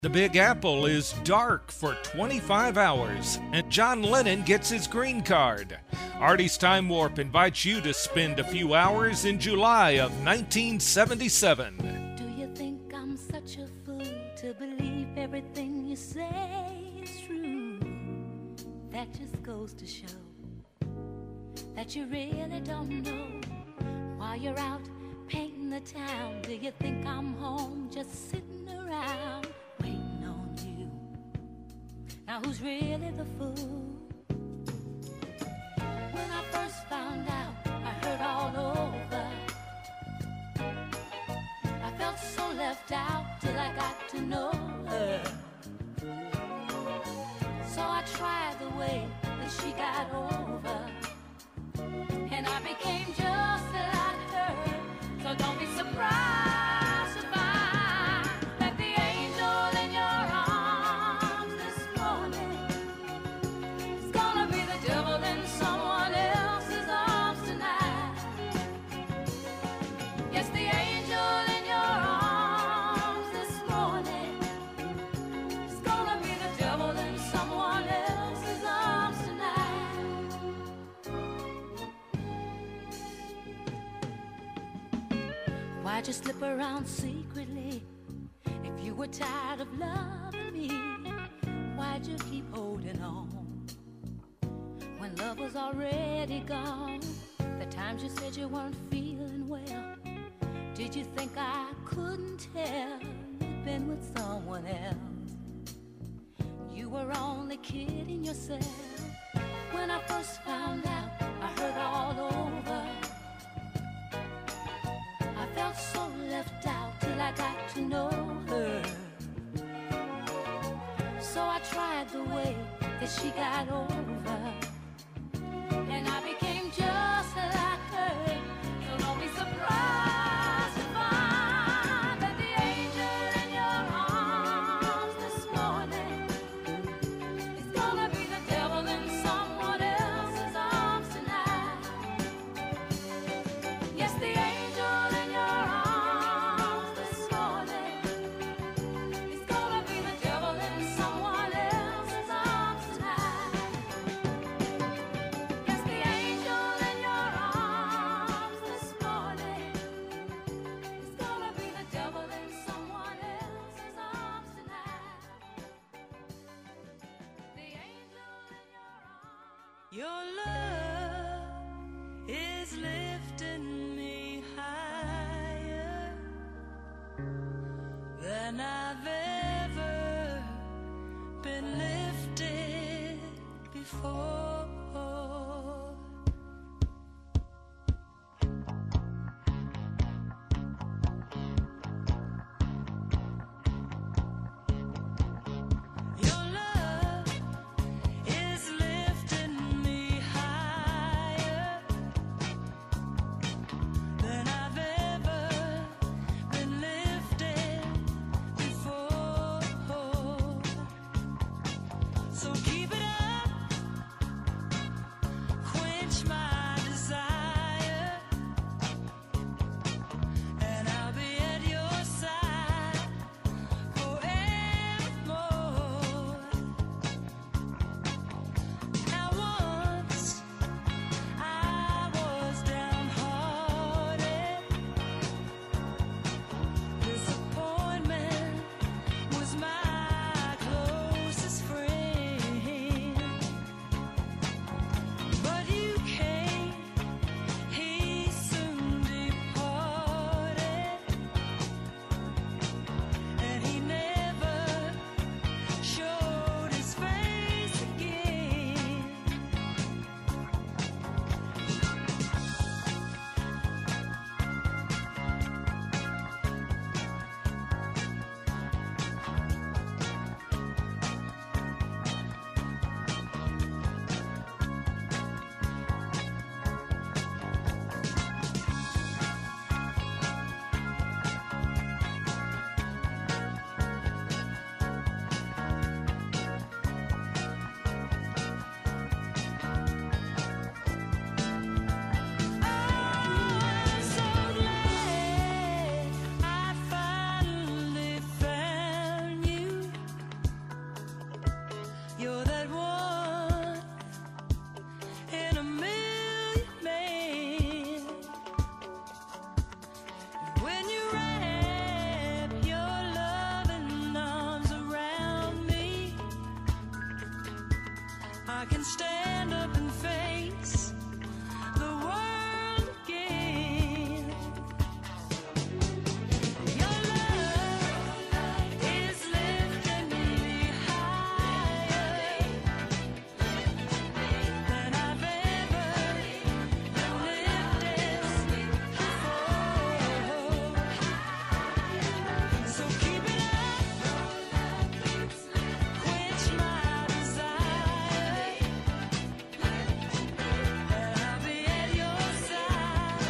The Big Apple is dark for 25 hours, and John Lennon gets his green card. Artie's Time Warp invites you to spend a few hours in July of 1977. Do you think I'm such a fool to believe everything you say is true? That just goes to show that you really don't know. While you're out painting the town, do you think I'm home just sitting around waiting on you? Now who's really the fool? When I first found out, I heard all over. I felt so left out till I got to know her. So I tried the way that she got over, and I became just like her. So don't be surprised to find that the angel in your arms this morning is gonna be the devil in someone else's arms tonight. Yes, the angel in your arms this morning is gonna be the devil in someone else's arms tonight. Why'd you slip around secretly? If you were tired of loving me, why'd you keep holding on when love was already gone? The times you said you weren't feeling well, did you think I couldn't tell you'd been with someone else? You were only kidding yourself. When I first found out, I heard all over. I felt so left out till I got to know her. So I tried the way that she got over, and I became just like her. So don't be surprised to find that the angel in your arms this morning is gonna be the devil in someone else's arms tonight. Yes, the angel in your arms this morning is gonna be the devil in someone else's arms tonight. Yes, the angel in your arms this morning is gonna be the devil in someone else's arms tonight. The angel in your arms. Your love is lifting me higher than I've ever been lifted before. Your love is lifting me higher can stand up and face the world again. Your love is lifting me higher than I've ever been lifted before. So keep it up, quench my desire, and I'll be at your side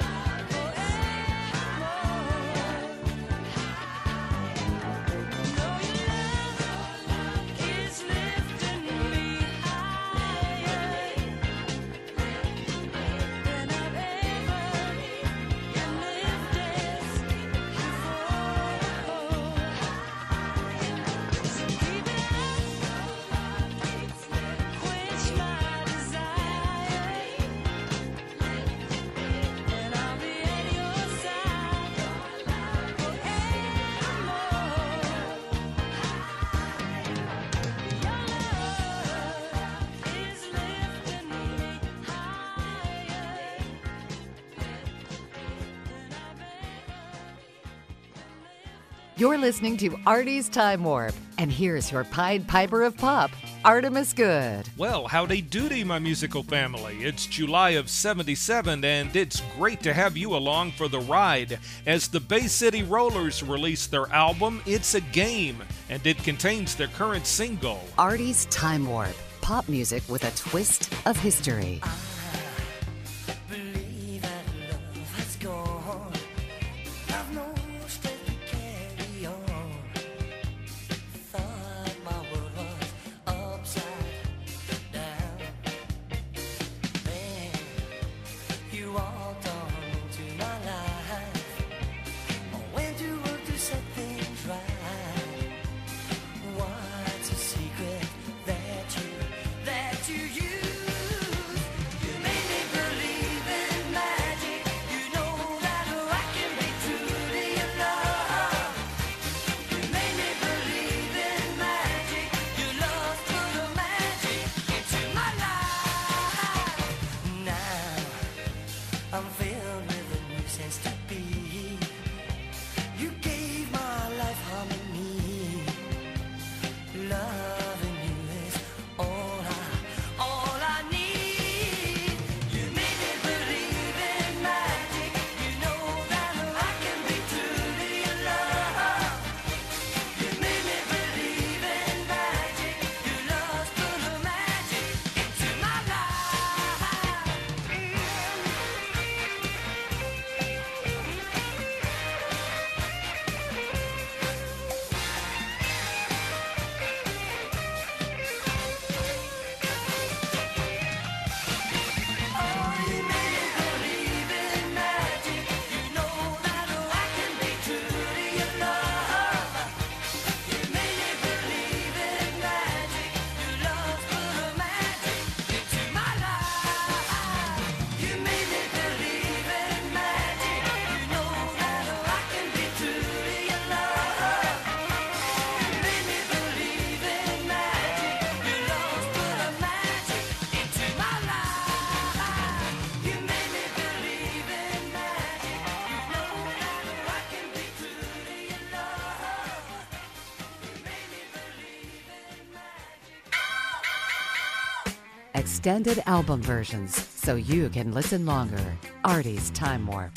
forevermore. Know your love is lifting me higher than I've ever been lifted before. So keep it up, quench my desire, and I'll be at your side You're listening to Artie's Time Warp, and here's your Pied Piper of Pop, Artemis Good. Well, howdy doody, my musical family. It's July of 77, and it's great to have you along for the ride as the Bay City Rollers release their album, It's a Game, and it contains their current single. Artie's Time Warp, pop music with a twist of history. believe that love has gone. I've no strength to carry on. Thought my world was upside down. Then you walked on into my life. I went to work to set things right. What's a secret that you use? You made me believe in magic. You know that I can be true to your love. You made me believe in magic. Your love put a magic into my life. Now I'm filled with a new sense to be. You gave my life harmony. Loving you is all I need. You made me believe in magic. You know that I can be true to your love. You made me believe in magic. Your love put a magic into my life. Extended album versions, so you can listen longer. Artie's Time Warp.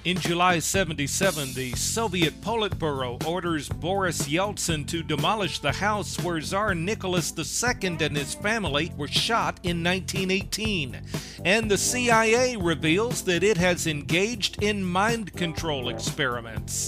In July 77, the Soviet Politburo orders Boris Yeltsin to demolish the house where Tsar Nicholas II and his family were shot in 1918. And the CIA reveals that it has engaged in mind control experiments.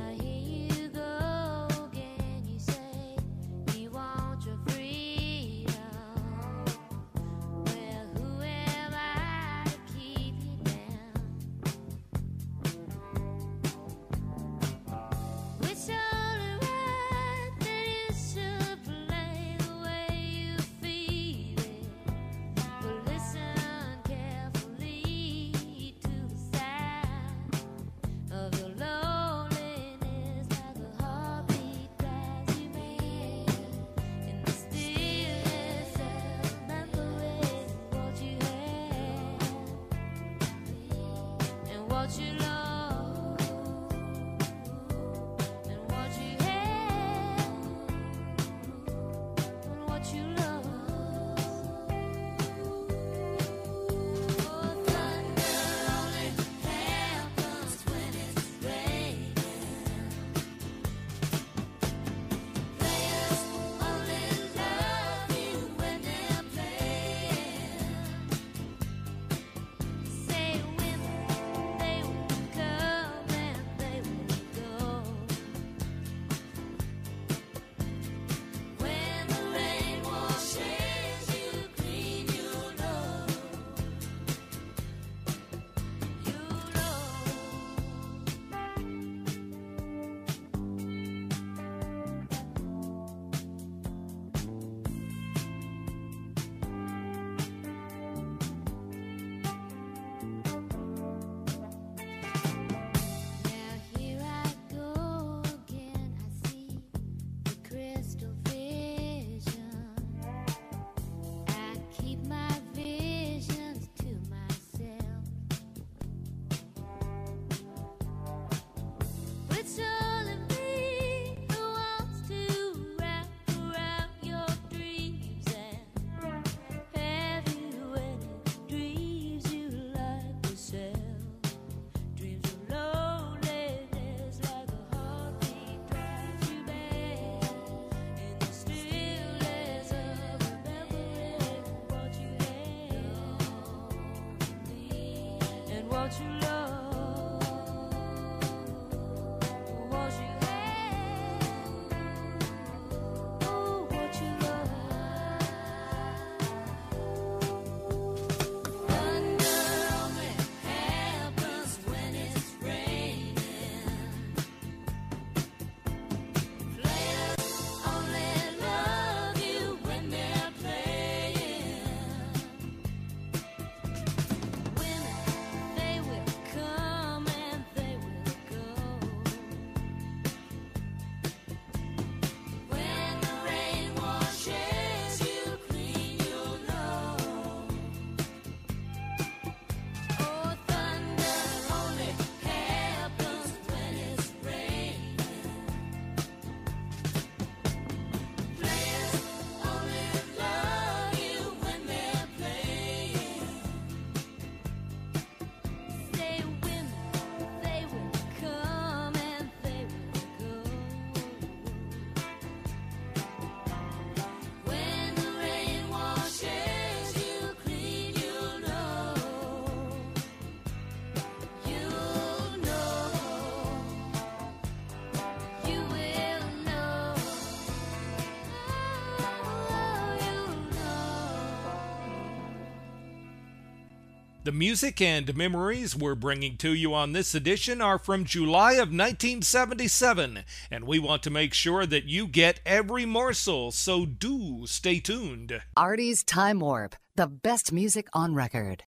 The music and memories we're bringing to you on this edition are from July of 1977, and we want to make sure that you get every morsel, so do stay tuned. Artie's Time Warp, the best music on record.